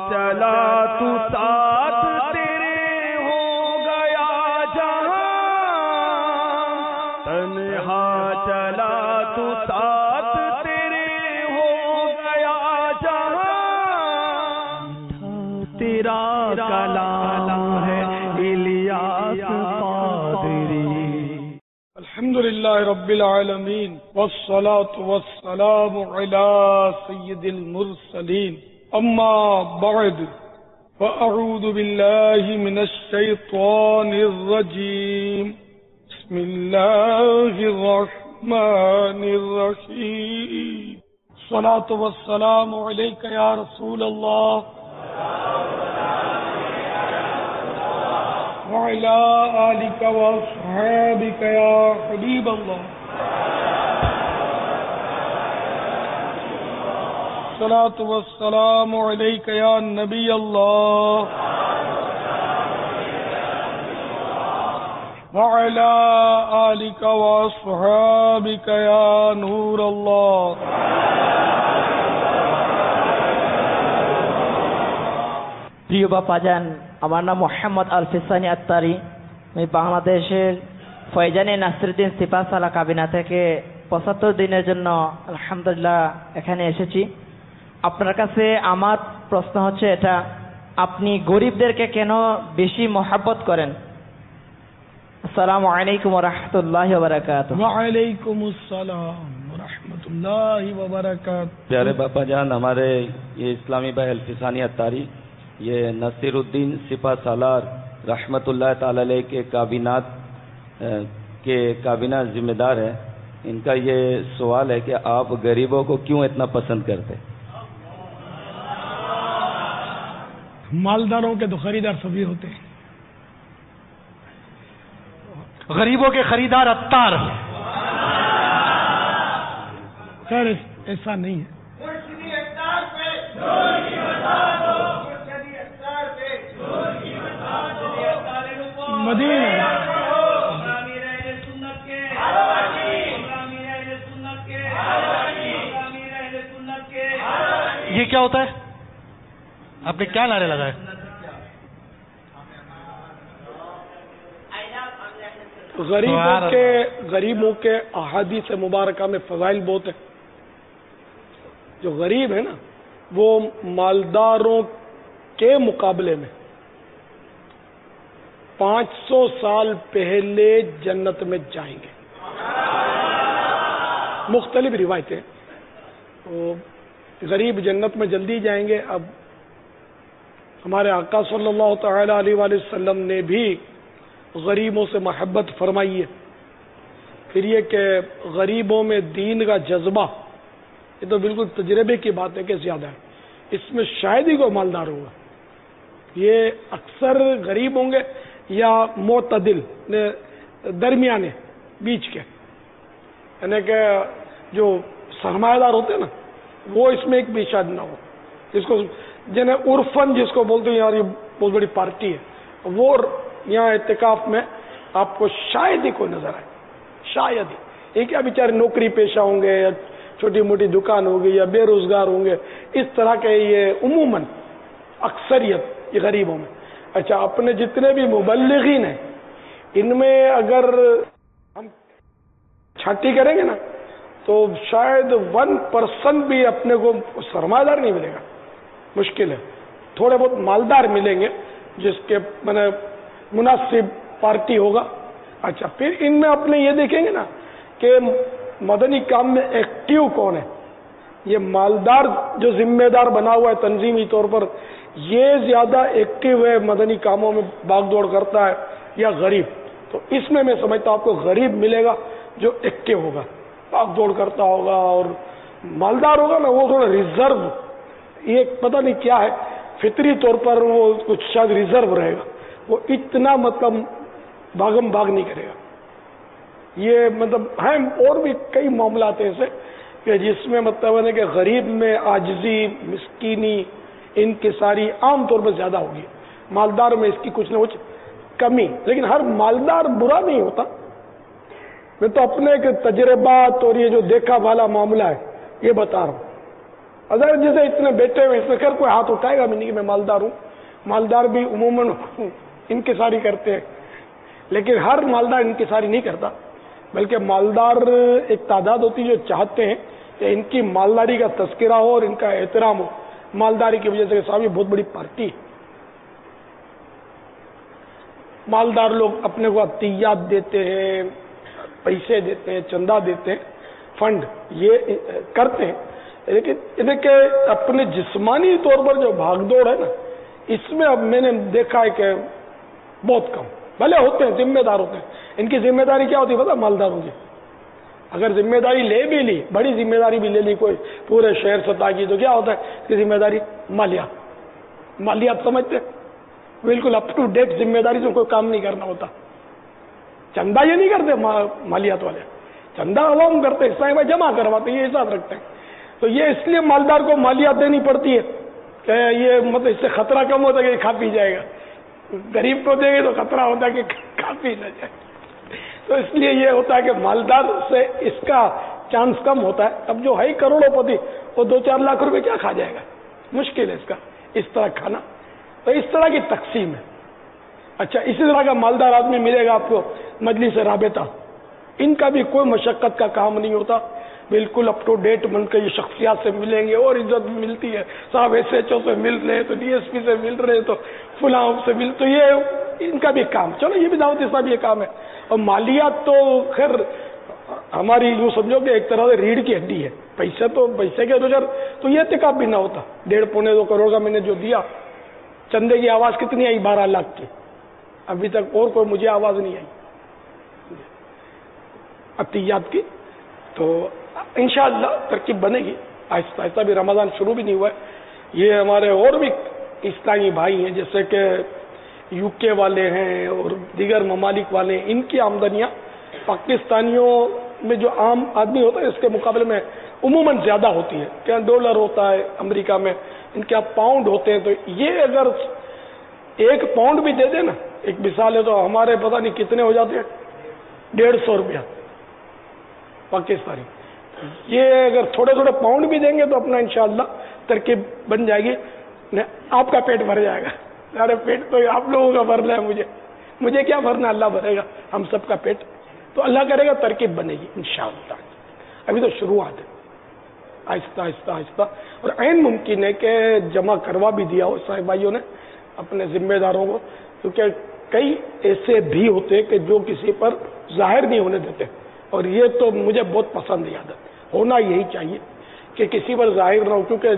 چلا تو ساتھ تیرے ہو گیا جہاں، تنہا چلا تو ساتھ تیرے ہو گیا جہاں، تیرا کلام ہے الیاس قادری۔ الحمدللہ رب العالمین والصلاة والسلام علی سید المرسلین، اما بعد فاعوذ باللہ من الشیطان الرجیم، بسم اللہ الرحمن الرحیم، الصلاة والسلام علیک یا رسول اللہ وعلى آلك وأصحابك يا حبيب الله، الصلاة والسلام عليك يا نبي الله وعلى آلك وأصحابك يا نور الله۔ প্রিয় বাপ্পাজান, আমার নাম মোহাম্মদ আলফিসানি আত্তারি। আমি বাংলাদেশের ফয়জানে নাসিরউদ্দিন সিপাহসালা কাবিনা থেকে ৭৫ দিনের জন্য আলহামদুলিল্লাহ এখানে এসেছি। আপনার কাছে আমার প্রশ্ন হচ্ছে এটা, আপনি গরিবদেরকে কেন বেশি মহব্বত করেন? আসসালামু আলাইকুম ওয়া রাহমাতুল্লাহি ওয়া বারাকাতুহু। ওয়া আলাইকুমুস সালাম ওয়া রাহমাতুল্লাহি ওয়া বারাকাতুহু। प्यारे बाबा जान, हमारे ये इस्लामी भाई अल्फिसानी अत्तारी ये नसीरुद्दीन सिपा सालार रहमतुल्लाह ताला अलैह के काबिना जिम्मेदार है। इनका ये सवाल है कि आप गरीबों को क्यों इतना पसंद करते? मालदारों के तो खरीदार सभी होते हैं, गरीबों के खरीदार अत्तार। खैर ऐसा नहीं है। मदीना ये क्या होता है? आपने क्या नारे लगाए? गरीबों के अहादीस मुबारका में फजाइल बहुत है। जो गरीब है ना, वो मालदारों के मुकाबले में 500 साल पहले जन्नत में जाएंगे। मुख्तलिफ रिवायतें, तो गरीब जन्नत में जल्दी जाएंगे। अब हमारे आका सल्लल्लाहु तआला अलैहि वसल्लम ने भी गरीबों से मोहब्बत फरमाई है। फिर ये कि गरीबों में दीन का जज्बा, ये तो बिल्कुल तजर्बे की बात है कि ज्यादा है। इसमें शायद ही कोई मालदार होगा, ये अक्सर गरीब होंगे या मोतदिल दरमियाने बीच के, यानी कि जो सरमायादार होते हैं ना, वो इसमें एक भी शायद ना हो। जिसको जिन्हें उर्फन जिसको बोलते हैं, यार ये बहुत बड़ी पार्टी है, वो यहाँ इत्तिकाफ में आपको शायद ही कोई नजर आए, शायद ही। ये क्या बेचारे नौकरी पेशा होंगे या छोटी मोटी दुकान होगी या बेरोजगार होंगे, इस तरह के ये उमूमन अक्सरियत ये गरीबों में। अच्छा, अपने जितने भी मुबल्लिगीन हैं, इनमें अगर हम छांटी करेंगे ना, तो शायद 1% भी अपने को सरमायादार नहीं मिलेगा, मुश्किल है। थोड़े बहुत मालदार मिलेंगे जिसके मैंने मुनासिब पार्टी होगा। अच्छा, फिर इनमें अपने ये देखेंगे ना कि मदनी काम में एक्टिव कौन है। ये मालदार जो जिम्मेदार बना हुआ है तंजीमी तौर पर, ये ज्यादा एक्टिव है, मदनी कामों में भागदौड़ करता है, या गरीब? तो इसमें मैं समझता हूं आपको गरीब मिलेगा जो एक्टिव होगा, भागदौड़ करता होगा। और मालदार होगा ना, वो थोड़ा रिजर्व, ये पता नहीं क्या है, फितरी तौर पर वो कुछ शायद रिजर्व रहेगा, वो इतना मतलब भागम भाग नहीं करेगा। ये मतलब हैं, और भी कई मामला हैं ऐसे कि जिसमें मतलब है कि गरीब में आजिजी, मिस्कीनी, इनकिसारी आम तौर पर ज्यादा होगी। मालदार में इसकी कुछ न कुछ कमी, लेकिन हर मालदार बुरा नहीं होता। मैं तो अपने के तजर्बात और ये जो देखा वाला मामला है ये बता रहा हूं। अगर जैसे इतने बैठे हुए इसमें कर कोई हाथ उठाएगा भी नहीं कि मैं मालदार हूँ। मालदार भी उमूमन इंकिसारी करते हैं, लेकिन हर मालदार इंकिसारी नहीं करता, बल्कि मालदार एक तादाद होती है जो चाहते हैं कि इनकी मालदारी का तस्करा हो और इनका एहतराम हो। मालदारी की वजह से साहब ये बहुत बड़ी पार्टी है। मालदार लोग अपने को अतियात देते हैं, पैसे देते हैं, चंदा देते हैं, फंड ये करते हैं, लेकिन इनके अपने जिस्मानी तौर पर जो भागदौड़ है ना, इसमें अब मैंने देखा है कि बहुत कम, भले होते हैं, जिम्मेदार होते हैं। इनकी जिम्मेदारी क्या होती है पता मालदारों की? अगर जिम्मेदारी ले भी ली, बड़ी जिम्मेदारी भी ले ली कोई पूरे शहर सतह की, तो क्या होता है इसकी जिम्मेदारी? मालियात समझते हैं, बिल्कुल अप टू डेट जिम्मेदारी से कोई काम नहीं करना होता। चंदा ये नहीं करते मालियात वाले, चंदा अवाम करते, हिस्सा भाई जमा करवाते, ये हिसाब रखते हैं। तो ये इसलिए मालदार को मालियात देनी पड़ती है कि ये मतलब इससे खतरा कम होता है कि खा पी जाएगा। गरीब को देंगे तो खतरा होता है कि खा पी न जाए, तो इसलिए ये होता है कि मालदार से इसका चांस कम होता है। अब जो है करोड़ोंपति वो 2-4 लाख रुपए क्या खा जाएगा? मुश्किल है इसका इस तरह खाना। तो इस तरह की तकसीम है। अच्छा, इसी तरह का मालदार आदमी मिलेगा आपको मजलिस राबता, इनका भी कोई मशक्कत का काम नहीं होता, बिल्कुल अप टू डेट बनकर ये शख्सियात से मिलेंगे और इज्जत भी मिलती है। साहब SHO से मिल रहे तो DSP से मिल रहे तो फुलाओं से मिल, तो ये इनका भी काम। चलो ये भी दावत इस्लाम ये काम है। और मालियात तो खैर हमारी यूं समझो कि एक तरह से रीढ़ की हड्डी है। पैसे के बगैर तो ये एहतिकाफ भी ना होता। 1.5-2 करोड़ का मैंने जो दिया, चंदे की आवाज कितनी आई? 12 लाख की। अभी तक और कोई मुझे आवाज नहीं आई अतियात की। तो इंशाअल्लाह तरकीब बनेगी आहिस्ता आहिस्ता। भी रमजान शुरू भी नहीं हुआ है। ये हमारे और भी इस्लामी भाई हैं, जैसे कि UK वाले हैं और दीगर ममालिक वाले हैं, इनकी आमदनियां पाकिस्तानियों में जो आम आदमी होता है इसके मुकाबले में उमूमन ज्यादा होती है। क्या डॉलर होता है अमेरिका में, इनके यहाँ पाउंड होते हैं। तो ये अगर 1 पाउंड भी दे दे ना, एक मिसाल है, तो हमारे पता नहीं कितने हो जाते हैं, 150 रुपया पाकिस्तानी। ये अगर थोड़े पाउंड भी देंगे तो अपना इंशाअल्लाह तरकीब बन जाएगी, आपका पेट भर जाएगा। अरे पेट तो आप लोगों का भरना है, मुझे क्या भरना, अल्लाह भरेगा हम सबका पेट। तो अल्लाह करेगा तरकीब बनेगी इंशाअल्लाह। अभी तो शुरुआत है, आहिस्ता आहिस्ता आहिस्ता। और ऐन मुमकिन है कि जमा करवा भी दिया हो साहब भाइयों ने अपने जिम्मेदारों को, क्योंकि कई ऐसे भी होते कि जो किसी पर जाहिर नहीं होने देते। और ये तो मुझे बहुत पसंद है आदत, होना यही चाहिए कि किसी पर जाहिर ना हो, क्योंकि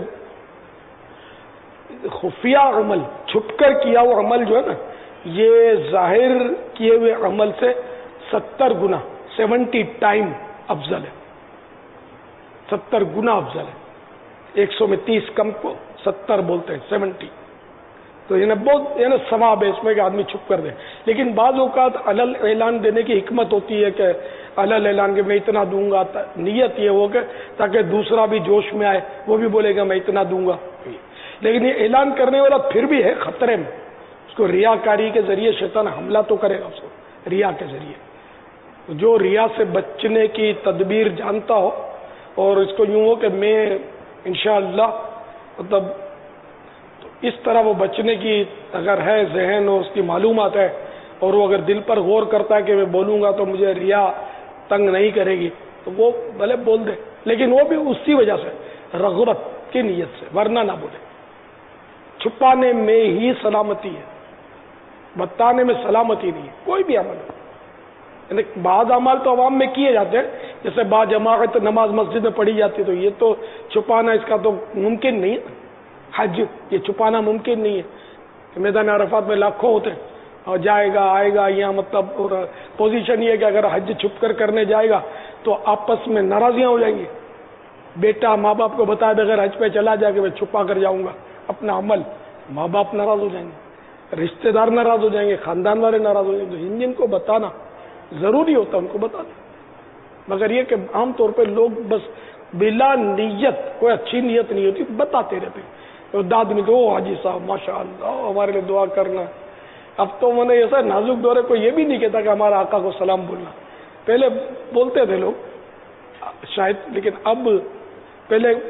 खुफिया अमल, छुपकर किया हुआ अमल जो है ना, ये जाहिर किए हुए अमल से 70 गुना 70 टाइम अफजल है। 70 गुना अफजल है। 100 में 30 कम को 70 बोलते हैं, 70। तो ये बहुत सवाब है इसमें कि आदमी छुप कर दे। लेकिन बाज़ औक़ात अलल ऐलान देने की हिकमत होती है कि अलल ऐलान के मैं इतना दूंगा, नीयत ये हो कि ताकि दूसरा भी जोश में आए, वो भी बोलेगा मैं इतना दूंगा। लेकिन ये ऐलान करने वाला फिर भी है खतरे में, उसको रियाकारी के जरिए शैतान हमला तो करेगा उसको, रिया के जरिए। जो रिया से बचने की तदबीर जानता हो और इसको यूं हो कि मैं इंशाअल्लाह मतलब तो इस तरह वो बचने की अगर है जहन और उसकी मालूमात है, और वो अगर दिल पर गौर करता है कि मैं बोलूंगा तो मुझे रिया तंग नहीं करेगी, तो वो भले बोल दे, लेकिन वो भी उसी वजह से, रग़बत की नीयत से, वरना ना बोले। छुपाने में ही सलामती है, बताने में सलामती नहीं है कोई भी अमल। यानी बाद अमल तो अवाम में किए जाते हैं, जैसे बाद जमात नमाज मस्जिद में पढ़ी जाती है, तो ये तो छुपाना इसका तो मुमकिन नहीं है। हज ये छुपाना मुमकिन नहीं है। मैदान अरफात में लाखों होते हैं और जाएगा आएगा, यहाँ मतलब पोजीशन ये है कि अगर हज छुप कर करने जाएगा तो आपस में नाराजियां हो जाएंगी। बेटा माँ बाप को बताए बगैर हज पे चला जाके मैं छुपा कर जाऊंगा अपना अमल, माँ बाप नाराज हो जाएंगे, रिश्तेदार नाराज हो जाएंगे, खानदान वाले नाराज हो जाएंगे। तो जिनको बताना जरूरी होता उनको बताना, मगर ये कि आमतौर पर लोग बस बिला नीयत, कोई अच्छी नीयत नहीं होती, बताते रहते हैं। तो दाद में दो हाजी साहब माशाअल्लाह हमारे लिए दुआ करना। अब तो मैंने ऐसा नाजुक दौरे को ये भी नहीं कहता कि हमारा आका को सलाम बोलना, पहले बोलते थे लोग शायद, लेकिन अब पहले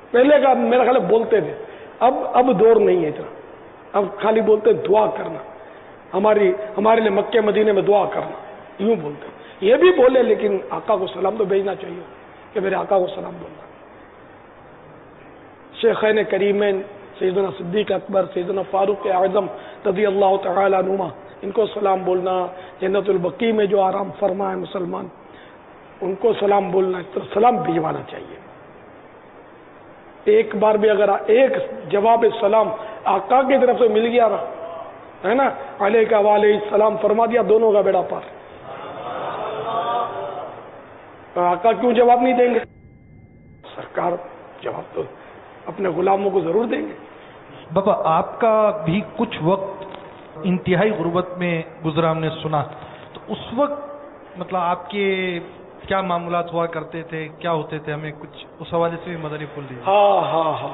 پہلے کا میرا خیال ہے بولتے تھے، اب دور نہیں ہے اتنا، اب خالی بولتے دعا کرنا، ہمارے لیے مکے مدینے میں دعا کرنا، یوں بولتے. یہ بھی بولے لیکن آقا کو سلام تو بھیجنا چاہیے کہ میرے آقا کو سلام بولنا. شیخین کریمین سیدنا صدیق اکبر، سیدنا فاروق اعظم رضی اللہ تعالی عنہما، ان کو سلام بولنا، جنت البقیع میں جو آرام فرما ہے مسلمان ان کو سلام بولنا، تو سلام بھجوانا چاہیے. ایک بار بھی اگر ایک جواب سلام آقا کی طرف سے مل گیا نا، ہے نا، علیہ کا علیہ السلام فرما دیا، دونوں کا بیڑا پار. آقا کیوں جواب نہیں دیں گے؟ سرکار جواب تو اپنے غلاموں کو ضرور دیں گے. بابا آپ کا بھی کچھ وقت انتہائی غربت میں گزرا ہم نے سنا، تو اس وقت مطلب آپ کے کیا معاملات ہوا کرتے تھے، کیا ہوتے تھے، ہمیں کچھ اس حوالے سے بھی مدنی پھول دیجیے. ہاں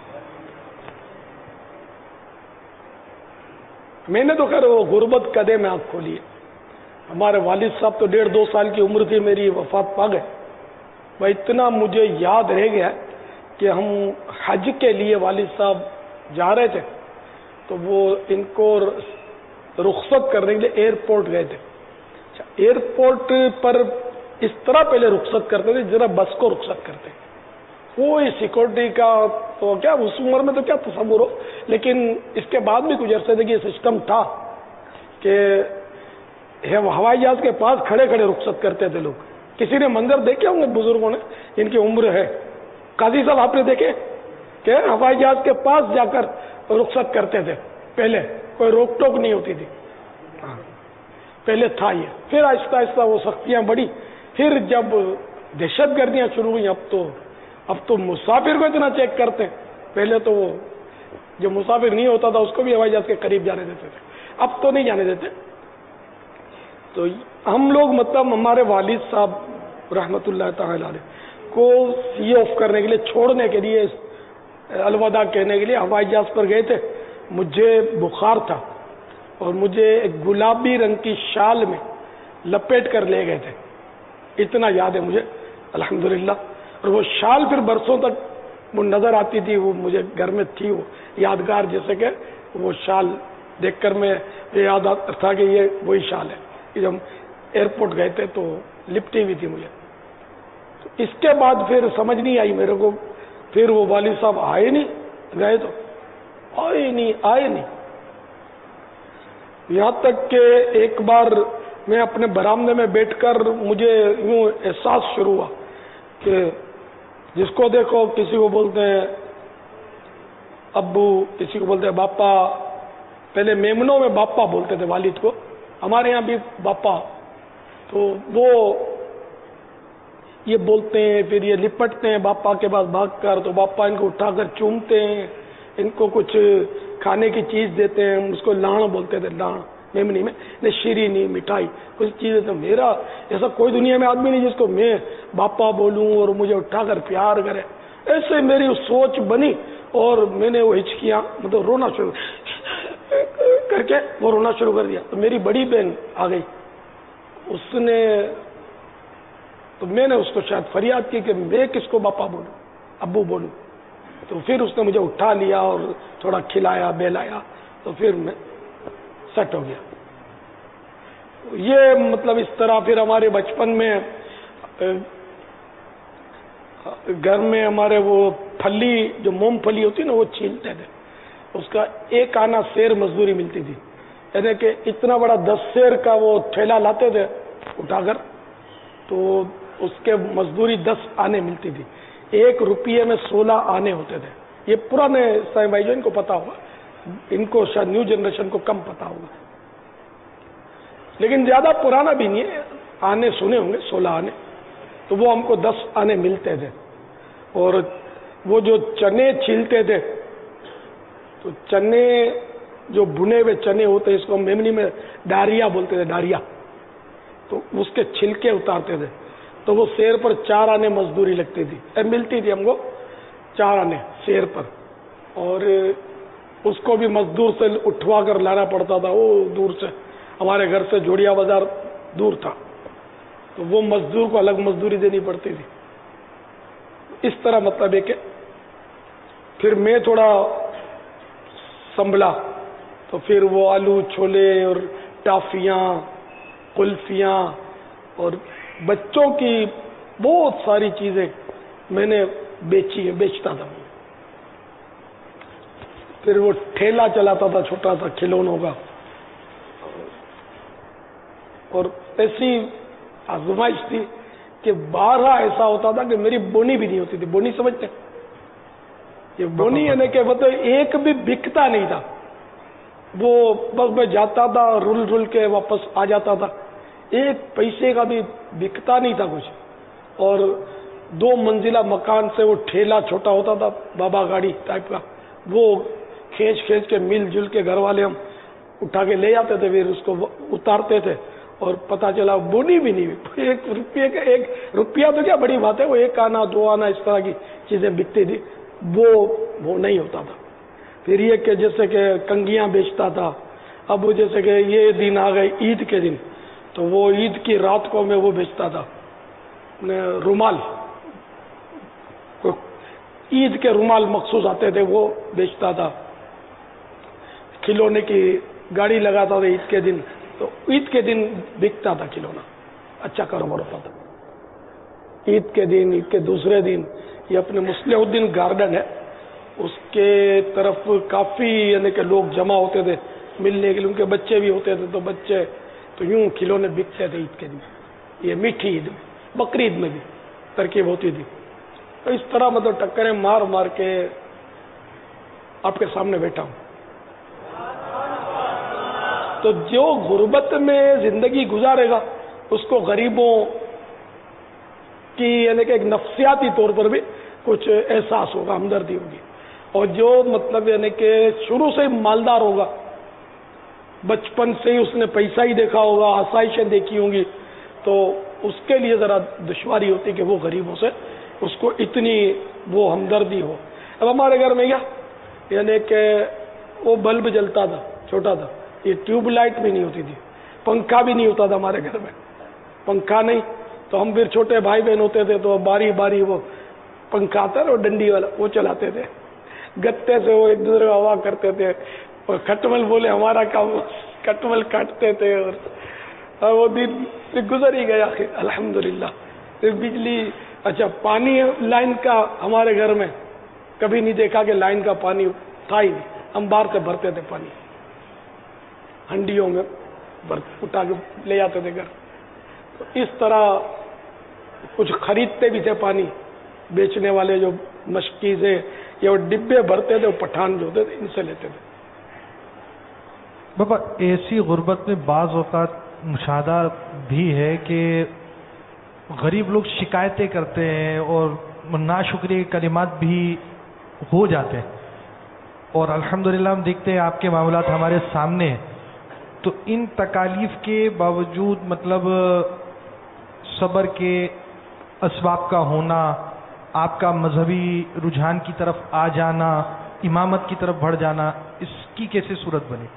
میں نے تو خیر وہ غربت قدے میں آنکھ کھولی ہے. ہمارے والد صاحب تو 1.5-2 سال کی عمر تھی میری وفات پا گئے. بھائی اتنا مجھے یاد رہ گیا کہ ہم حج کے لیے والد صاحب جا رہے تھے تو وہ ان کو رخصت کرنے کے لیے ایئرپورٹ گئے تھے. ایئرپورٹ پر اس طرح پہلے رخصت کرتے تھے ذرا بس کو رخصت کرتے، کوئی سیکورٹی کا تو کیا اس عمر میں تو کیا تصور ہو، لیکن اس کے بعد بھی کچھ عرصے تک یہ سسٹم تھا کہ ہوائی جہاز کے پاس کھڑے کھڑے رخصت کرتے تھے لوگ. کسی نے منظر دیکھے ہوں گے بزرگوں نے جن کی عمر ہے، قاضی صاحب آپ نے دیکھے کہ ہوائی جہاز کے پاس جا کر رخصت کرتے تھے، پہلے کوئی روک ٹوک نہیں ہوتی تھی. پہلے تھا یہ، پھر آہستہ آہستہ وہ سختیاں بڑھی، پھر جب دہشت گردیاں شروع ہوئی اب تو مسافر کو اتنا چیک کرتے. پہلے تو وہ جو مسافر نہیں ہوتا تھا اس کو بھی ہوائی جہاز کے قریب جانے دیتے تھے، اب تو نہیں جانے دیتے. تو ہم لوگ مطلب ہمارے والد صاحب رحمت اللہ تعالی علیہ کو سی آف کرنے کے لیے، چھوڑنے کے لیے، الوداع کہنے کے لیے ہوائی جہاز پر گئے تھے. مجھے بخار تھا اور مجھے ایک گلابی رنگ کی شال میں لپیٹ کر لے گئے تھے، اتنا یاد ہے مجھے الحمدللہ. اور وہ شال پھر برسوں تک وہ نظر آتی تھی، وہ مجھے گھر میں تھی، وہ یادگار، جیسے کہ وہ شال دیکھ کر میں یاد تھا کہ یہ وہی شال ہے. جب ایئرپورٹ گئے تھے تو لپٹی ہوئی تھی مجھے. تو اس کے بعد پھر سمجھ نہیں آئی میرے کو، پھر وہ والد صاحب آئے نہیں، گئے تو آئے نہیں. یہاں تک کہ ایک بار میں اپنے برآمدے میں بیٹھ کر مجھے یوں احساس شروع ہوا کہ جس کو دیکھو کسی کو بولتے ہیں ابو، کسی کو بولتے ہیں باپا. پہلے میمنوں میں باپا بولتے تھے والد کو، ہمارے یہاں بھی باپا. تو وہ یہ بولتے ہیں، پھر یہ لپٹتے ہیں باپا کے پاس بھاگ کر، تو باپا ان کو اٹھا کر چومتے ہیں، ان کو کچھ کھانے کی چیز دیتے ہیں، اس کو لان بولتے تھے، لان میمنی میں، شیرینی، مٹھائی، کچھ چیزیں. تو میرا ایسا کوئی دنیا میں آدمی نہیں جس کو میں باپا بولوں اور مجھے اٹھا کر پیار کرے. ایسے میری سوچ بنی اور میں نے وہ ہچکیاں مطلب رونا شروع کر کے وہ رونا شروع کر دیا. تو میری بڑی بہن آ گئی، اس نے تو میں نے اس کو شاید فریاد کی کہ میں کس کو باپا بولوں، ابو بولوں. تو پھر اس نے مجھے اٹھا لیا اور تھوڑا کھلایا بہلایا، تو پھر میں سیٹ ہو گیا. یہ مطلب اس طرح پھر ہمارے بچپن میں گھر میں ہمارے وہ پھلی جو موم پھلی ہوتی نا وہ چھیلتے تھے، اس کا 1 آنا سیر مزدوری ملتی تھی. یعنی کہ اتنا بڑا 10 سیر کا وہ ٹھیلا لاتے تھے اٹھا کر، تو اس کے مزدوری 10 آنے ملتی تھی. 1 روپیے میں 16 آنے ہوتے تھے. یہ پرانے سائیں بھائی جو ان کو پتا ہوگا، ان کو شاید نیو جنریشن کو کم پتا ہوگا، لیکن زیادہ پرانا بھی نہیں ہے، آنے سنے ہوں گے 16 آنے. تو وہ ہم کو 10 آنے ملتے تھے. اور وہ جو چنے چھیلتے تھے، تو چنے جو بھنے ہوئے چنے ہوتے اس کو ہم میمنی میں ڈاریا بولتے تھے، ڈاریا. تو اس کے چھلکے اتارتے تھے، تو وہ سیر پر 4 آنے مزدوری لگتی تھی، ملتی تھی ہم کو 4 آنے سیر پر. اور اس کو بھی مزدور سے اٹھوا کر لانا پڑتا تھا، وہ دور سے، ہمارے گھر سے جوڑیا بازار دور تھا، تو وہ مزدور کو الگ مزدوری دینی پڑتی تھی. اس طرح مطلب ہے کہ پھر میں تھوڑا سنبھلا تو پھر وہ آلو چھولے اور ٹافیاں کلفیاں اور بچوں کی بہت ساری چیزیں میں نے بیچتا تھا. پھر وہ ٹھیلا چلاتا تھا چھوٹا سا کھلونوں کا. اور ایسی آزمائش تھی کہ بارہ ایسا ہوتا تھا کہ میری بونی بھی نہیں ہوتی تھی. بونی سمجھتے یہ بونی یعنی کہ مطلب ایک بھی بکتا نہیں تھا. وہ بس میں جاتا تھا رل کے واپس آ جاتا تھا. ایک پیسے کا بھی بکتا نہیں تھا کچھ. اور 2 منزلہ مکان سے وہ ٹھیلا چھوٹا ہوتا تھا بابا گاڑی ٹائپ کا, وہ کھینچ کے مل جل کے گھر والے ہم اٹھا کے لے جاتے تھے. پھر اس کو اتارتے تھے اور پتا چلا بونی بھی نہیں ہوئی. 1 روپیے کا 1 روپیہ تو کیا بڑی بات ہے, وہ 1 آنا 2 آنا اس طرح کی چیزیں بکتی تھی. وہ نہیں ہوتا تھا. پھر یہ کہ جیسے کہ کنگیاں بیچتا تھا. اب جیسے کہ یہ دن آ گئے عید کے دن, تو وہ عید کی رات کو میں وہ بیچتا تھا رومال. عید کے رومال مخصوص آتے تھے وہ بیچتا تھا. کھلونے کی گاڑی لگاتا تھا عید کے دن, تو عید کے دن بکتا تھا کھلونا. اچھا کاروبار ہوتا تھا عید کے دن. عید کے دوسرے دن یہ اپنے مصلح الدین گارڈن ہے, اس کے طرف کافی یعنی کہ لوگ جمع ہوتے تھے ملنے کے لیے. ان کے بچے بھی ہوتے تھے, تو بچے تو یوں کھلونے بکتے تھے عید کے دن. یہ میٹھی عید میں, بقرعید میں بھی ترکیب ہوتی تھی. تو اس طرح مطلب ٹکریں مار کے آپ کے سامنے بیٹھا ہوں. تو جو غربت میں زندگی گزارے گا اس کو غریبوں کی یعنی کہ ایک نفسیاتی طور پر بھی کچھ احساس ہوگا, ہمدردی ہوگی. اور جو مطلب یعنی کہ شروع سے ہی مالدار ہوگا, بچپن سے ہی اس نے پیسہ ہی دیکھا ہوگا, آسائشیں دیکھی ہوں گی, تو اس کے لیے ذرا دشواری ہوتی کہ وہ غریبوں سے اس کو اتنی وہ ہمدردی ہو. اب ہمارے گھر میں کیا یعنی کہ وہ بلب جلتا تھا چھوٹا تھا, یہ ٹیوب لائٹ بھی نہیں ہوتی تھی, پنکھا بھی نہیں ہوتا تھا ہمارے گھر میں. پنکھا نہیں تو ہم پھر چھوٹے بھائی بہن ہوتے تھے تو باری وہ پنکھا آتا ہے اور ڈنڈی والا وہ چلاتے تھے. گتے سے وہ ایک دوسرے کو ہوا کرتے تھے. اور کھٹمل بولے ہمارا کام, کھٹمل کاٹتے تھے. اور وہ دن گزر ہی گیا الحمدللہ. پھر بجلی, اچھا پانی لائن کا ہمارے گھر میں کبھی نہیں دیکھا کہ لائن کا پانی تھا ہی نہیں. ہم باہر سے بھرتے تھے پانی, ہنڈیوں میں اٹھا کے لے جاتے تھے گھر. تو اس طرح کچھ خریدتے بھی تھے پانی. بیچنے والے جو مشکیزیں یا وہ ڈبے بھرتے تھے, وہ پٹھان جو ہوتے تھے ان سے لیتے تھے. بابا ایسی غربت میں بعض اوقات مشاہدہ بھی ہے کہ غریب لوگ شکایتیں کرتے ہیں اور ناشکری کے کلمات بھی ہو جاتے ہیں, اور الحمدللہ ہم دیکھتے ہیں آپ کے معاملات ہمارے سامنے ہیں. تو ان تکالیف کے باوجود مطلب صبر کے اسباب کا ہونا, آپ کا مذہبی رجحان کی طرف آ جانا, امامت کی طرف بڑھ جانا, اس کی کیسے صورت بنی؟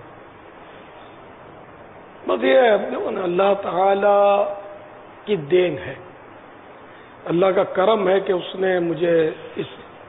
بس یہ اللہ تعالی کی دین ہے, اللہ کا کرم ہے کہ اس نے مجھے اس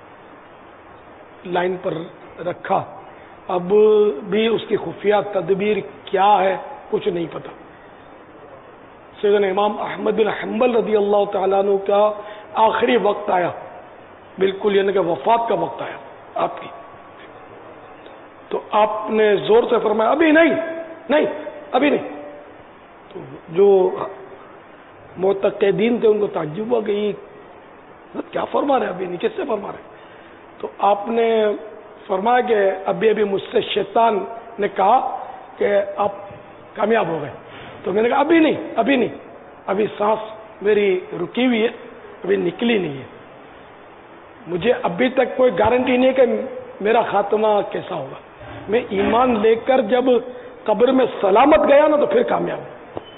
لائن پر رکھا. اب بھی اس کی خفیہ تدبیر کیا ہے کچھ نہیں پتا. سیدنا امام احمد بن حنبل رضی اللہ تعالیٰ عنہ کا آخری وقت آیا, بالکل یعنی کہ وفات کا وقت آیا آپ کی. تو آپ نے زور سے فرمایا ابھی نہیں ابھی نہیں. تو جو معتقدین تھے ان کو تعجب ہوا کہ یہ کیا فرما رہے, ابھی نہیں کس سے فرما رہے. تو آپ نے فرمایا کہ ابھی مجھ سے شیطان نے کہا کہ آپ کامیاب ہو گئے. تو میں نے کہا ابھی نہیں, ابھی سانس میری رکی ہوئی ہے, ابھی نکلی نہیں ہے. مجھے ابھی تک کوئی گارنٹی نہیں ہے کہ میرا خاتمہ کیسا ہوگا. میں ایمان لے کر جب قبر میں سلامت گیا نا تو پھر کامیاب ہوں.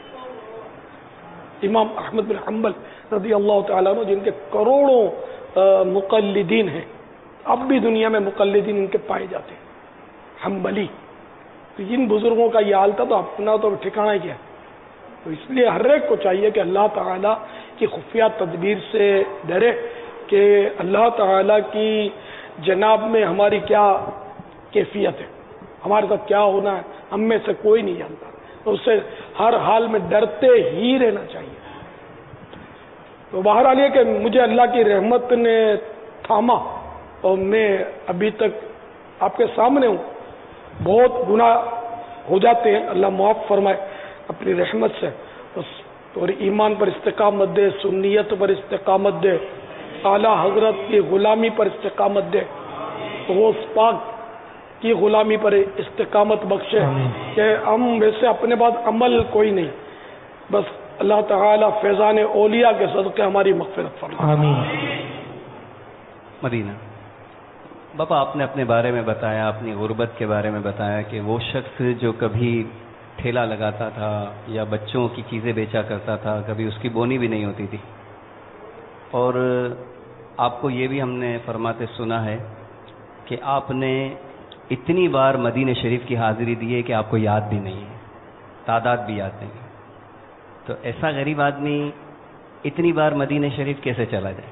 امام احمد بن حنبل رضی اللہ تعالیٰ عنہ جن کے کروڑوں مقلدین ہیں, اب بھی دنیا میں مقلدین ان کے پائے جاتے ہیں, حنبلی. تو ان بزرگوں کا یہ حال تھا, تو اپنا تو ٹھکانا ہی کیا. تو اس لیے ہر ایک کو چاہیے کہ اللہ تعالیٰ کی خفیہ تدبیر سے ڈرے, کہ اللہ تعالیٰ کی جناب میں ہماری کیا کیفیت ہے، ہمارے ساتھ کیا ہونا ہے، ہم میں سے کوئی نہیں جانتا. تو اس سے ہر حال میں ڈرتے ہی رہنا چاہیے. تو بہرحال یہ کہ مجھے اللہ کی رحمت نے تھاما اور میں ابھی تک آپ کے سامنے ہوں. بہت گناہ ہو جاتے ہیں، اللہ معاف فرمائے اپنی رحمت سے. اور ایمان پر استقامت دے، سنیت پر استقامت دے، اعلیٰ حضرت کی غلامی پر استقامت دے، غوث پاک کی غلامی پر استقامت بخشے کہ ہم ویسے اپنے بعد عمل کوئی نہیں، بس اللہ تعالی فیضان اولیاء کے صدقے ہماری مغفرت فرمائے. آمین. مدینہ باپا، آپ نے اپنے بارے میں بتایا، اپنی غربت کے بارے میں بتایا کہ وہ شخص جو کبھی ٹھیلا لگاتا تھا یا بچوں کی چیزیں بیچا کرتا تھا، کبھی اس کی بونی بھی نہیں ہوتی تھی. اور آپ کو یہ بھی ہم نے فرماتے سنا ہے کہ آپ نے اتنی بار مدینہ شریف کی حاضری دی ہے کہ آپ کو یاد بھی نہیں ہے، تعداد بھی یاد نہیں ہے. تو ایسا غریب آدمی اتنی بار مدینہ شریف کیسے چلا جائے؟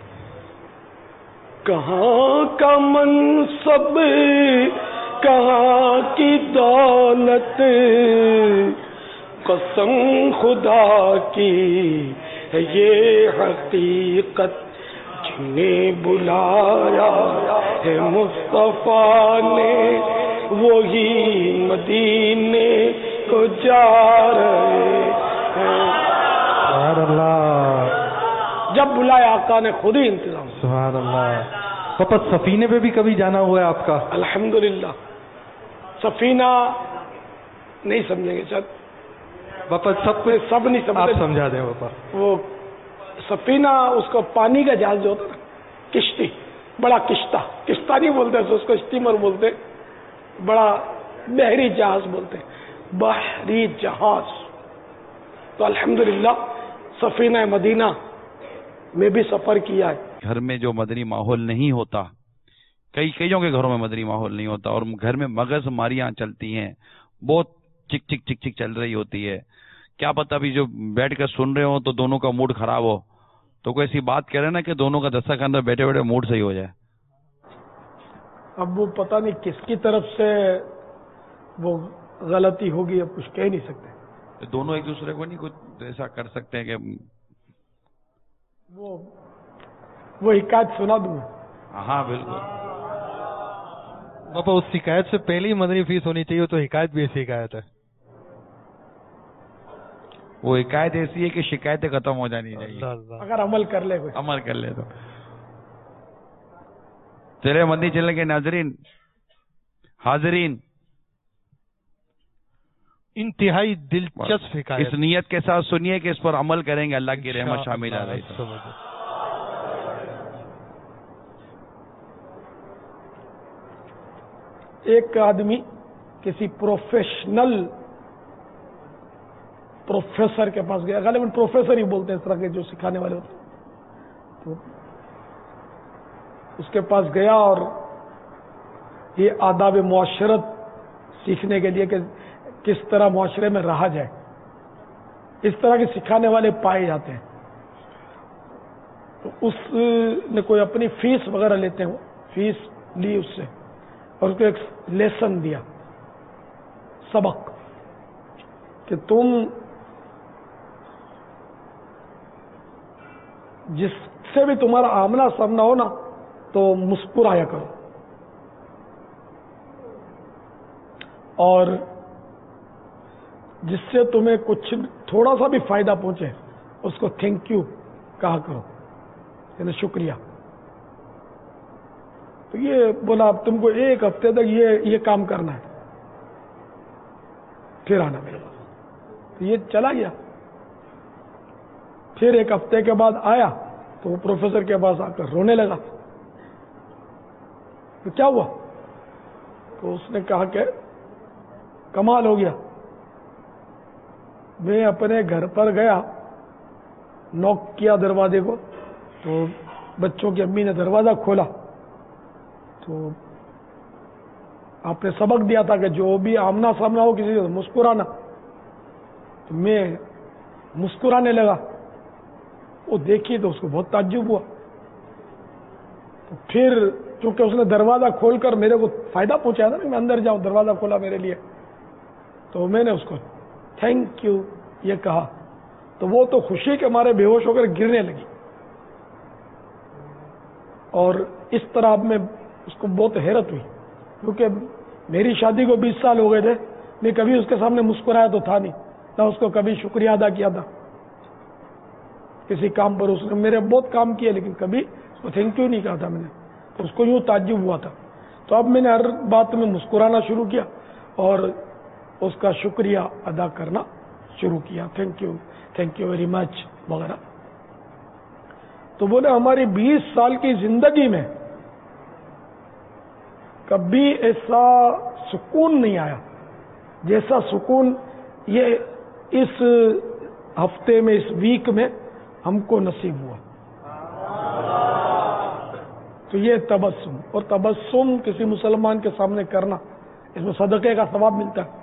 کہاں کا منصب، کہاں کی دولت، قسم خدا کی ہے یہ حقیقت، جنہیں بلایا ہے مصطفیٰ نے وہی مدینے کو جا رہے ہیں. سبحان اللہ. جب بلایا آقا نے خود ہی انتظام. سبحان اللہ. پاپا سفینے پہ بھی کبھی جانا ہوا ہے آپ کا؟ الحمدللہ. سفینہ نہیں سمجھیں گے سر پاپا، سب نہیں آپ سمجھتے. سمجھا دیں پاپا. وہ سفینہ اس کو پانی کا جہاز جو ہوتا نا، کشتی، بڑا کشتہ نہیں بولتے اس کو، اسٹیمر بولتے، بڑا بحری جہاز بولتے، بحری جہاز. تو الحمدللہ سفینہ مدینہ میں بھی سفر کیا ہے. گھر میں جو مدنی ماحول نہیں ہوتا، کئیوں کے گھروں میں مدنی ماحول نہیں ہوتا، اور گھر میں مغز ماریاں چلتی ہیں، بہت چک چک چک چک چل رہی ہوتی ہے. کیا پتہ ابھی جو بیٹھ کر سن رہے ہو تو دونوں کا موڈ خراب ہو، تو کوئی ایسی بات کہہ رہے نا کہ دونوں کا دستہ کے اندر بیٹھے بیٹھے موڈ صحیح ہو جائے. اب وہ پتہ نہیں کس کی طرف سے وہ غلطی ہوگی، اب کچھ کہہ نہیں سکتے. دونوں ایک دوسرے کو نہیں کچھ ایسا کر سکتے ہیں کہ وہ حکایت سنا دوں. ہاں بالکل. پاپا اس شکایت سے پہلے ہی مدنی فیس ہونی چاہیے، تو حکایت بھی ایسی حکایت ہے. وہ حکایت ایسی ہے کہ شکایتیں ختم ہو جانی چاہیے اگر عمل کر لے کوئی. عمل کر لے تو. تیرے مدنی چلنے کے ناظرین حاضرین، انتہائی دلچسپ حکایت. اس نیت کے ساتھ سنیے کہ اس پر عمل کریں گے، اللہ کی رحمت شامل آ رہی ہے. ایک آدمی کسی پروفیسر کے پاس گیا، غالباً پروفیسر ہی بولتے ہیں اس طرح کے جو سکھانے والے ہوتے ہیں. تو اس کے پاس گیا اور یہ آداب معاشرت سیکھنے کے لیے کہ کس طرح معاشرے میں رہا جائے، اس طرح کے سکھانے والے پائے جاتے ہیں. تو اس نے کوئی اپنی فیس وغیرہ لیتے ہیں، فیس لی اس سے اور اس کو ایک لیسن دیا، سبق، کہ تم جس سے بھی تمہارا آمنا سامنا ہو نا تو مسکرایا کرو، اور جس سے تمہیں کچھ تھوڑا سا بھی فائدہ پہنچے اس کو تھینک یو کہا کرو، یعنی شکریہ. تو یہ بولا اب تم کو ایک ہفتے تک یہ کام کرنا ہے، پھر آنا میرے پاس. تو یہ چلا گیا. پھر ایک ہفتے کے بعد آیا تو وہ پروفیسر کے پاس آ کر رونے لگا. تو کیا ہوا؟ تو اس نے کہا کہ کمال ہو گیا، میں اپنے گھر پر گیا، نوک کیا دروازے کو، تو بچوں کی امی نے دروازہ کھولا. تو آپ نے سبق دیا تھا کہ جو بھی آمنا سامنا ہو کسی سے مسکرانا، تو میں مسکرانے لگا. وہ دیکھی تو اس کو بہت تعجب ہوا. تو پھر چونکہ اس نے دروازہ کھول کر میرے کو فائدہ پہنچایا نا، میں اندر جاؤں، دروازہ کھولا میرے لیے، تو میں نے اس کو تھینک یو یہ کہا، تو وہ تو خوشی کے مارے بے ہوش ہو کر گرنے لگی. اور اس طرح اب میں اس کو بہت حیرت ہوئی، کیونکہ میری شادی کو 20 سال ہو گئے تھے، میں کبھی اس کے سامنے مسکرایا تو تھا نہیں، نہ اس کو کبھی شکریہ ادا کیا تھا کسی کام پر. اس نے میرے بہت کام کیے لیکن کبھی اس کو تھینک یو نہیں کہا تھا میں نے، تو اس کو یوں تعجب ہوا تھا. تو اب میں نے ہر بات میں مسکرانا شروع کیا اور اس کا شکریہ ادا کرنا شروع کیا، تھینک یو ویری مچ وغیرہ. تو بولے ہماری 20 سال کی زندگی میں کبھی ایسا سکون نہیں آیا جیسا سکون یہ اس ہفتے میں، اس ویک میں ہم کو نصیب ہوا. تو یہ تبسم، اور تبسم کسی مسلمان کے سامنے کرنا، اس میں صدقے کا ثواب ملتا ہے.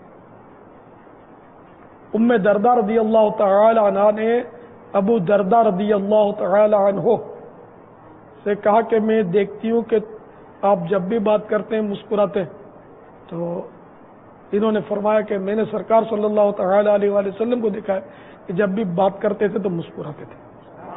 ام دردہ رضی اللہ تعالی عنہ نے ابو دردہ رضی اللہ تعالی عنہ سے کہا کہ میں دیکھتی ہوں کہ آپ جب بھی بات کرتے ہیں مسکراتے ہیں. تو انہوں نے فرمایا کہ میں نے سرکار صلی اللہ تعالی علیہ وآلہ وسلم کو دیکھا ہے کہ جب بھی بات کرتے تھے تو مسکراتے تھے.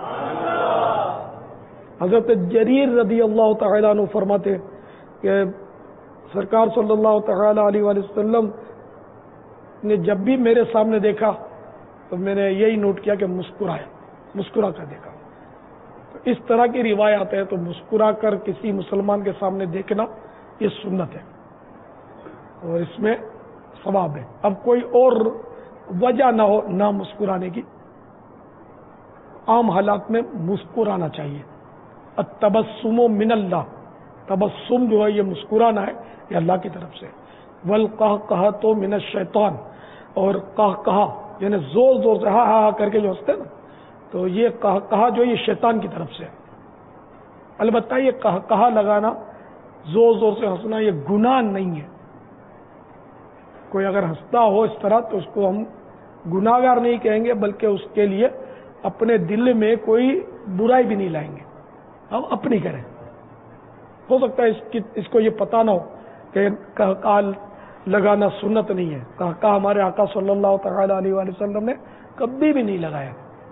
حضرت جریر رضی اللہ تعالی عنہ فرماتے ہیں کہ سرکار صلی اللہ تعالی علیہ وآلہ وسلم نے جب بھی میرے سامنے دیکھا تو میں نے یہی نوٹ کیا کہ مسکرا کر دیکھا. تو اس طرح کی روایات ہے، تو مسکرا کر کسی مسلمان کے سامنے دیکھنا یہ سنت ہے اور اس میں ثواب ہے. اب کوئی اور وجہ نہ ہو نہ مسکرانے کی، عام حالات میں مسکرانا چاہیے. التبسم من اللہ، تبسم جو ہے یہ مسکرانا ہے، یہ اللہ کی طرف سے. والقہقہۃ من الشیطان، اور قہقہا یعنی زور زور سے ہاں ہاں کر کے جو ہنستے نا، تو یہ قہقہا جو یہ شیطان کی طرف سے ہے. البتہ یہ قہقہا لگانا، زور زور سے ہنسنا، یہ گناہ نہیں ہے. کوئی اگر ہنستا ہو اس طرح تو اس کو ہم گناہگار نہیں کہیں گے، بلکہ اس کے لیے اپنے دل میں کوئی برائی بھی نہیں لائیں گے، ہم اپنی کریں. ہو سکتا ہے اس کو یہ پتہ نہ ہو کہ قہقہا لگانا سنت نہیں ہے. قہقہا ہمارے آقا صلی اللہ تعالی علیہ وآلہ وسلم نے کبھی بھی نہیں لگایا.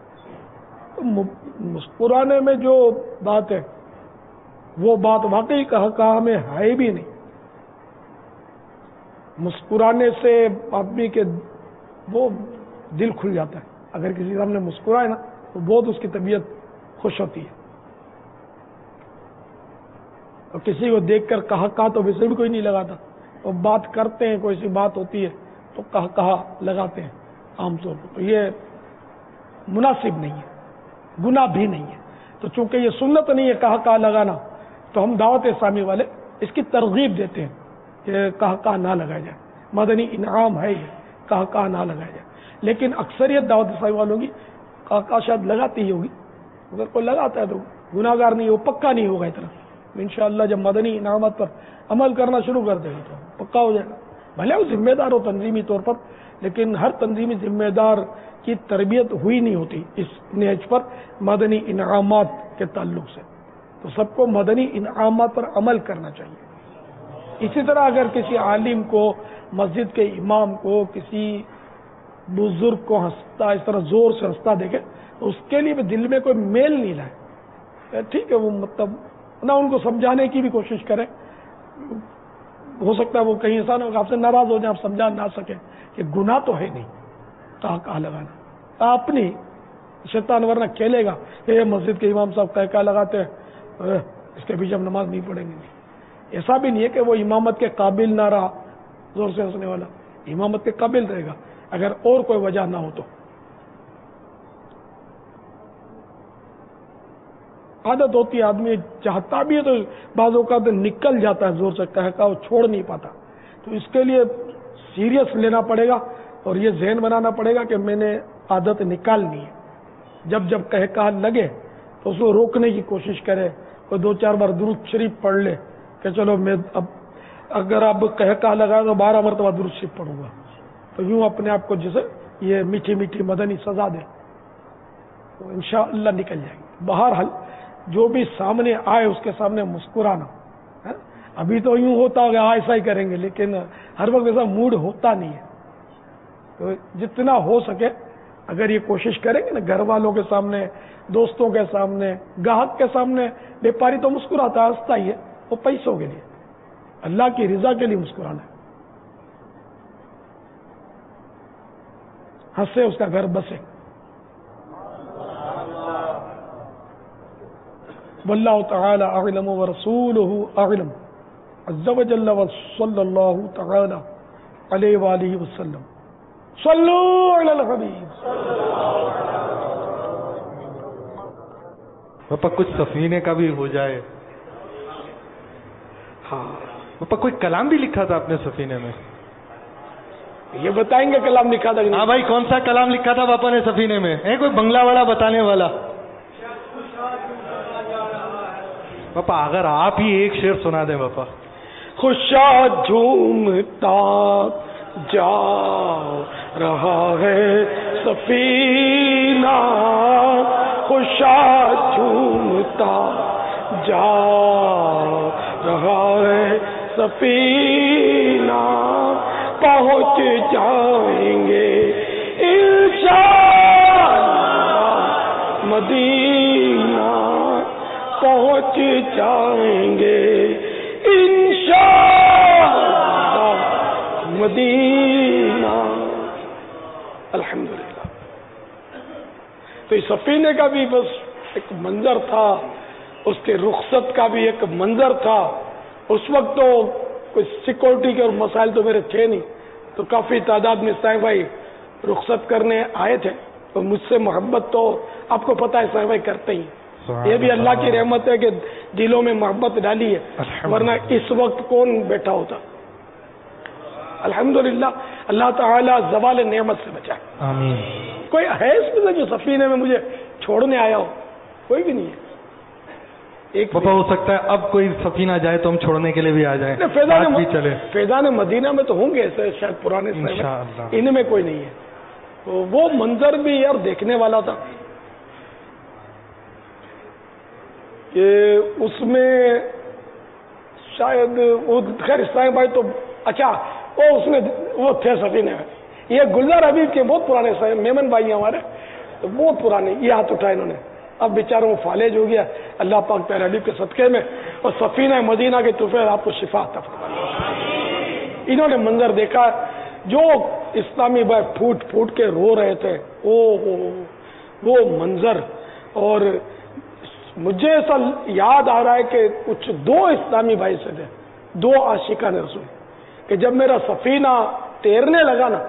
مسکرانے میں جو بات ہے وہ بات واقعی قہقہا میں ہے بھی نہیں. مسکرانے سے آدمی کے وہ دل کھل جاتا ہے. اگر کسی کے سامنے مسکرائے نا تو بہت اس کی طبیعت خوش ہوتی ہے. اور کسی کو دیکھ کر قہقہا تو ویسے بھی کوئی نہیں لگاتا، اور بات کرتے ہیں کوئی سی بات ہوتی ہے تو قہقہا لگاتے ہیں عام طور پر. تو یہ مناسب نہیں ہے، گناہ بھی نہیں ہے. تو چونکہ یہ سنت نہیں ہے قہقہا لگانا، تو ہم دعوت اسلامی والے اس کی ترغیب دیتے ہیں کہ قہقہا نہ لگایا جائے. مدنی انعام ہے یہ، قہقہا نہ لگایا جائے. لیکن اکثریت دعوت اسلامی والوں کی قہقہا شاید لگاتی ہی ہوگی. اگر کوئی لگاتا ہے تو گناہگار نہیں، وہ پکا نہیں ہوگا اتنا. انشاءاللہ جب مدنی انعامات پر عمل کرنا شروع کر دیں گے تو پکا ہو جائے گا. بھلے وہ ذمہ دار ہو تنظیمی طور پر، لیکن ہر تنظیمی ذمہ دار کی تربیت ہوئی نہیں ہوتی اس نہج پر مدنی انعامات کے تعلق سے. تو سب کو مدنی انعامات پر عمل کرنا چاہیے. اسی طرح اگر کسی عالم کو، مسجد کے امام کو، کسی بزرگ کو ہنستا، اس طرح زور سے ہنستا دیکھے تو اس کے لیے بھی دل میں کوئی میل نہیں لائے. ٹھیک ہے، وہ مطلب نہ ان کو سمجھانے کی بھی کوشش کریں. ہو سکتا ہے وہ کہیں ایسا نہ ہو کہ آپ سے ناراض ہو جائیں، آپ سمجھا نہ سکیں کہ گناہ تو ہے نہیں قہقہا لگانا. اپنی شیطان ورنہ کھیلے گا کہ یہ مسجد کے امام صاحب قہقہا لگاتے ہیں، اس کے پیچھے ہم نماز نہیں پڑھیں گے. ایسا بھی نہیں ہے کہ وہ امامت کے قابل نہ رہا، زور سے ہنسنے والا امامت کے قابل رہے گا اگر اور کوئی وجہ نہ ہو تو. عادت ہوتی ہے، آدمی چاہتا بھی ہے تو بعض اوقات نکل جاتا ہے زور سے قہقہا، وہ چھوڑ نہیں پاتا. تو اس کے لیے سیریس لینا پڑے گا اور یہ ذہن بنانا پڑے گا کہ میں نے عادت نکالنی ہے. جب جب قہقہا لگے تو اس کو روکنے کی کوشش کرے. کوئی 2-4 بار درود شریف پڑھ لے کہ چلو میں اب اگر اب قہقہا لگا تو 12 مرتبہ درود شریف پڑھوں گا. تو یوں اپنے آپ کو جسے یہ میٹھی میٹھی مدنی سزا دے تو انشاءاللہ نکل جائیں گے. بہرحال جو بھی سامنے آئے اس کے سامنے مسکرانا ابھی تو یوں ہوتا ہوگا ایسا ہی کریں گے، لیکن ہر وقت ایسا موڈ ہوتا نہیں ہے. تو جتنا ہو سکے اگر یہ کوشش کریں گے نا، گھر والوں کے سامنے، دوستوں کے سامنے، گاہک کے سامنے، بیپاری تو مسکراتا ہے، ہنستا ہی ہے، وہ پیسوں کے لیے، اللہ کی رضا کے لیے مسکرانا ہے. ہنسے اس کا گھر بسے. واللہ تعالی اعلم ورسولہ اعلم عز وجل وصلی اللہ تعالی علیہ وآلہ وسلم. صلو علی الحبیب. پاپا کچھ سفینے کا بھی ہو جائے. ہاں پاپا کوئی کلام بھی لکھا تھا اپنے سفینے میں؟ یہ بتائیں گے کلام لکھا تھا کہ نہیں؟ ہاں بھائی، کون سا کلام لکھا تھا پاپا نے سفینے میں؟ ہے کوئی بنگلہ والا بتانے والا؟ پاپا اگر آپ ہی ایک شعر سنا دیں پاپا. خوشا جھومتا جا رہا ہے سفینہ، خوشا جھومتا جا رہا ہے سفینہ، پہنچ جائیں گے انشاءاللہ مدینہ، پہنچ جائیں گے انشاءاللہ مدینہ. الحمدللہ. تو اس سفینے کا بھی بس ایک منظر تھا، اس کے رخصت کا بھی ایک منظر تھا. اس وقت تو کوئی سیکورٹی کے مسائل تو میرے تھے نہیں، تو کافی تعداد میں سائیں بھائی رخصت کرنے آئے تھے. تو مجھ سے محبت تو آپ کو پتہ ہے سائیں بھائی کرتے ہی. یہ بھی اللہ کی رحمت ہے کہ دلوں میں محبت ڈالی ہے، ورنہ اس وقت کون بیٹھا ہوتا. الحمدللہ اللہ تعالی زوال نعمت سے بچائے. آمین. کوئی ہے اس میں جو سفینے میں مجھے چھوڑنے آیا ہو؟ کوئی بھی نہیں ہے. ایک پاپا ہو سکتا ہے اب کوئی سفینہ جائے تو ہم چھوڑنے کے لیے بھی آ جائیں، فیضان بھی چلے. فیضان مدینہ میں تو ہوں گے ایسے شاید پرانے سمے میں، انشاءاللہ. ان میں کوئی نہیں ہے. تو وہ منظر بھی یار دیکھنے والا تھا کہ اس میں شاید وہ خیر اسلام بھائی تو اچھا وہ اس میں وہ تھے سفینے میں. یہ گلزار حبیب کے بہت پرانے میمن بھائی ہمارے، تو بہت پرانے، یہ ہاتھ اٹھائے انہوں نے. اب بیچاروں وہ فالج ہو گیا اللہ پاک پیارے حبیب کے صدقے میں، اور سفینہ مدینہ کے طوفے آپ کو شفا عطا فرمائے. انہوں نے منظر دیکھا جو اسلامی بھائی پھوٹ پھوٹ کے رو رہے تھے، وہ منظر. اور مجھے ایسا یاد آ رہا ہے کہ کچھ دو اسلامی بھائی سے تھے، دو عاشقان رسول، کہ جب میرا سفینہ تیرنے لگا نا،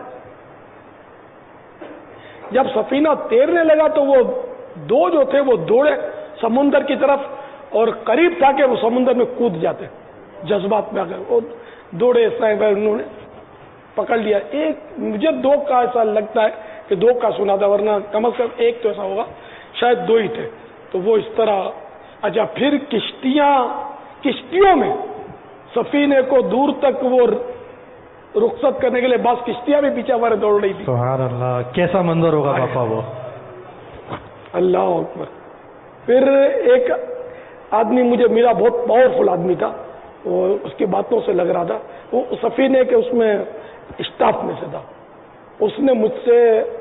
جب سفینہ تیرنے لگا تو وہ دو جو تھے وہ دوڑے سمندر کی طرف، اور قریب تھا کہ وہ سمندر میں کود جاتے جذبات میں آ کر. وہ دوڑے انہوں نے پکڑ لیا. ایک مجھے دو کا ایسا لگتا ہے کہ دو کا سنا تھا، ورنہ کم از کم ایک تو ایسا ہوگا، شاید دو ہی تھے. تو وہ اس طرح. اچھا پھر کشتیوں میں سفینے کو دور تک وہ رخصت کرنے کے لیے بعض کشتیاں بھی پیچھے ہمارے دوڑ رہی تھی. سبحان اللہ، کیسا منظر ہوگا پاپا وہ. اللہ اکبر. پھر ایک آدمی مجھے میرا بہت پاورفل آدمی تھا، وہ اس کی باتوں سے لگ رہا تھا، وہ سفینے کے اس میں اسٹاف میں سے تھا. اس نے مجھ سے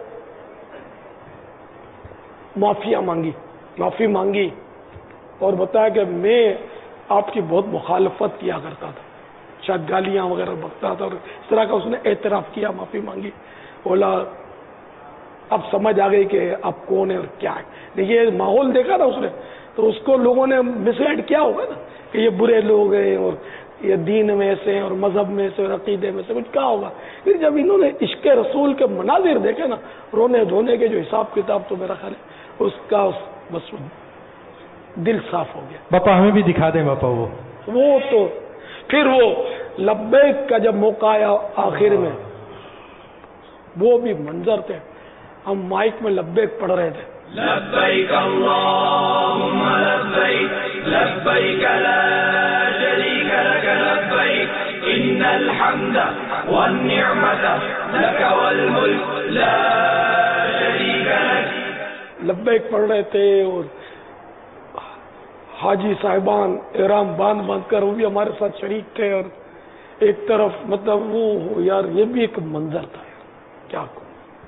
معافی مانگی اور بتایا کہ میں آپ کی بہت مخالفت کیا کرتا تھا، شاید گالیاں وغیرہ بکتا تھا، اور اس طرح کا اس نے اعتراف کیا، معافی مانگی. بولا اب سمجھ آ گئی کہ آپ کون ہیں اور کیا ہے. یہ ماحول دیکھا نا اس نے، تو اس کو لوگوں نے مس لائڈ کیا ہوگا نا کہ یہ برے لوگ ہیں اور یہ دین میں سے ہیں اور مذہب میں سے اور عقیدے میں سے کچھ کہا ہوگا. پھر جب انہوں نے عشق رسول کے مناظر دیکھے نا، رونے دھونے کے جو حساب کتاب، تو میرا خیال ہے اس کا بس دل صاف ہو گیا. باپا ہمیں بھی دکھا دیں باپا وہ تو پھر وہ لبیک کا جب موقع آیا آخر میں، وہ بھی منظر تھے. ہم مائک میں لبیک پڑھ رہے تھے، لبیک اللہم لبیک لبیک لا شریک لک لبیک ان الحمد والنعمت لک والملک لا شریک لک. لبیک پڑھ رہے تھے اور हाजी साहिबान एहराम बांध कर वो भी हमारे साथ शरीक थे, और एक तरफ मतलब वो यार ये भी एक मंजर था, क्या कहूं।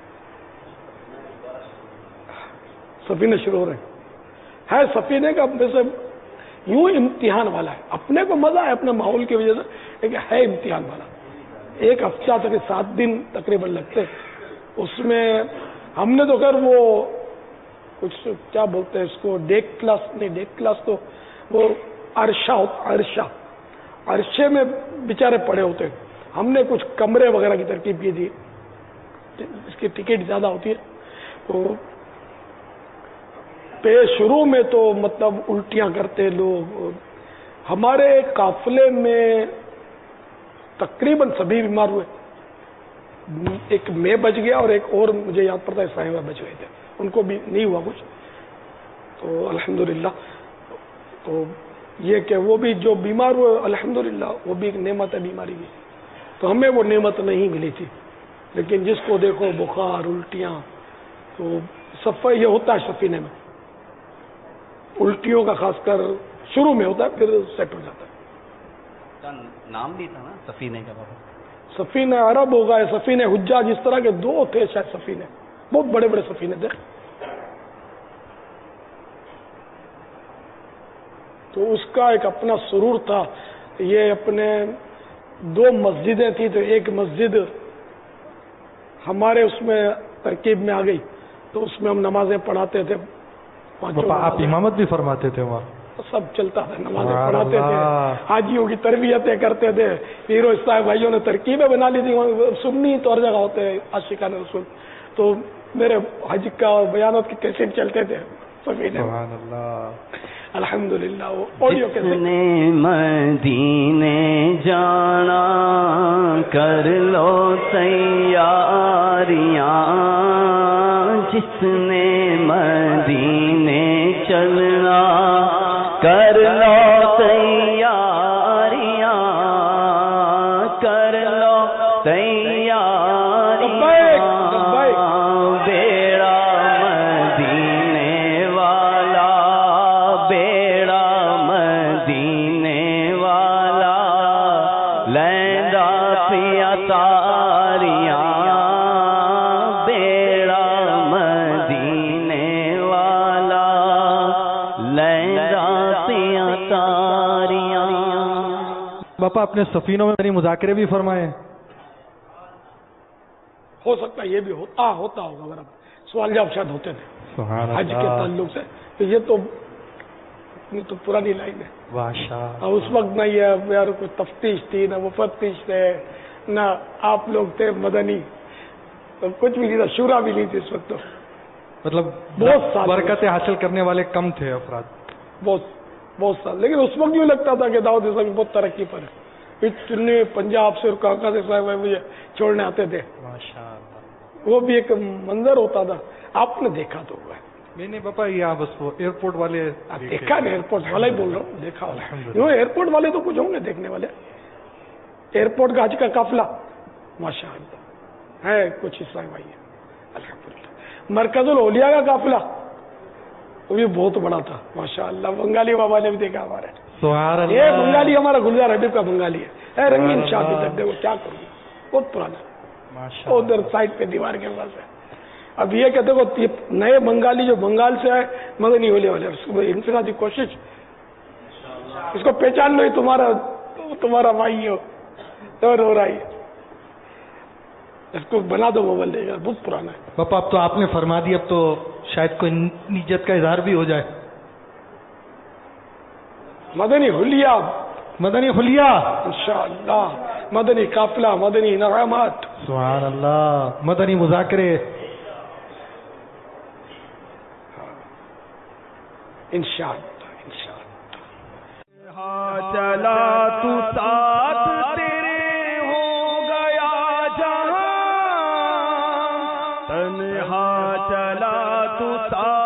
सफीने शुरू हो रहे है सफीने का वैसे यूं इम्तिहान वाला है, अपने को मजा है अपने माहौल की वजह से, लेकिन है इम्तिहान वाला। एक हफ्ता तक 7 दिन तकरीबन लगते, उसमें हमने तो खैर वो कुछ क्या बोलते हैं इसको, डेक क्लास नहीं, डेक क्लास तो वो अरशा होता, अरशे में बेचारे पड़े होते हैं। हमने कुछ कमरे वगैरह की तरकीब की थी, इसकी टिकट ज्यादा होती है। तो शुरू में तो मतलब उल्टियां करते लोग। हमारे काफिले में तकरीबन सभी बीमार हुए, एक मैं बच गया और एक और मुझे याद पड़ता है साहिबा बच गए थे, उनको भी नहीं हुआ कुछ, तो अल्हम्दुलिल्लाह। तो ये कि वो भी जो बीमार हुए अल्हम्दुलिल्लाह, वो भी एक नेमत है बीमारी की, तो हमें वो नेमत नहीं मिली थी। लेकिन जिसको देखो बुखार उल्टियां, तो सफा ये होता है सफीने में, उल्टियों का खासकर शुरू में होता है, फिर सेट हो जाता है। नाम भी था ना सफीने का बाबा? सफीने अरब होगा, सफीने हुज्जा, जिस तरह के 2 थे शायद सफीने, बहुत बड़े बड़े सफीने थे। तो उसका एक अपना सुरूर था। ये अपने 2 मस्जिदें थी, तो एक मस्जिद हमारे उसमें तरकीब में आ गई, तो उसमें हम नमाजें पढ़ाते थे। आप इमामत भी फरमाते थे वहाँ? सब चलता था, नमाजें पढ़ाते थे, हाजियों की तरबियतें करते थे। हीरो साहब भाइयों ने तरकीबें बना ली थी, सुन्नी तो हर जगह होते हैं आशिकान रसूल, तो मेरे हज का बयानत के कैसेट चलते थे सभी ने। अल्हम्दुलिल्लाह। वो ऑडियो कैसेट। जिसने मदीने जाना कर लो तैयारियां, जिसने मदीने चलना कर लो तैयारियां, कर लो तैयारियां, बेड़ा मदीने वाला, बेड़ा मदीने वाला, लैंदा पिया तारियां, बेड़ा मदीने वाला, लैंदा पिया तारियां। बापा अपने सफीनों में मेरी मुज़ाकरे भी फरमाए? हो सकता है ये भी होता होगा, अगर सवाल जवाब शायद होते थे हज के ताल्लुक से। तो ये तो पुरानी लाइन है, माशाअल्लाह। उस वक्त ना ये यार कोई तफ्तीश थी, ना मुफत्तिश थे, ना आप लोग थे मदनी, तो कुछ भी नहीं था, शूरा भी नहीं थी इस वक्त। तो मतलब बहुत साल बरकतें हासिल करने वाले कम थे अफराद, बहुत साल। लेकिन उस वक्त यूँ लगता था कि दाऊद इस्लामी बहुत तरक्की पर है, इतने पंजाब से और काका से साहब मुझे छोड़ने आते थे, माशाअल्लाह। वो भी एक मंजर होता था। आपने देखा तो हुआ है? नहीं पापा, यहाँ बस वो एयरपोर्ट वाले देखा नहीं, एयरपोर्ट वाला ही बोल रहा हूँ, देखा वाला। एयरपोर्ट वाले तो कुछ होंगे देखने वाले, एयरपोर्ट का हज का काफिला माशाअल्लाह है, कुछ हिस्सा भाई है अल्हम्दुलिल्लाह। मरकजुल औलिया का काफिला वो भी बहुत बड़ा था माशाअल्लाह, बंगाली बाबा ने भी देखा हमारे। ये बंगाली हमारा गुलजार हबीब का बंगाली है, रंगीन शादी तक देखो, क्या करूँ, बहुत पुराना उधर साइड पे दीवार के पास है। अब ये कहते हो ये नए बंगाली जो बंगाल से आए मदनी होने वाले, इनसे की कोशिश, इसको पहचान लो, तुम्हारा भाई हो और हो रहा है, इसको बना दो मोबाइल देगा, बहुत पुराना है। पापा अब तो आपने फरमा दी, अब तो शायद कोई नीयत का इजहार भी हो जाए। मदनी हुलिया, मदनी हुलिया इंशाअल्लाह, मदनी काफिला, मदनी नगामात, सुभान अल्लाह, मदनी मुज़ाकरे इंशाअल्लाह इंशाअल्लाह। चला तू साथ तेरे हो गया जहां, तन्हा चला तू साथ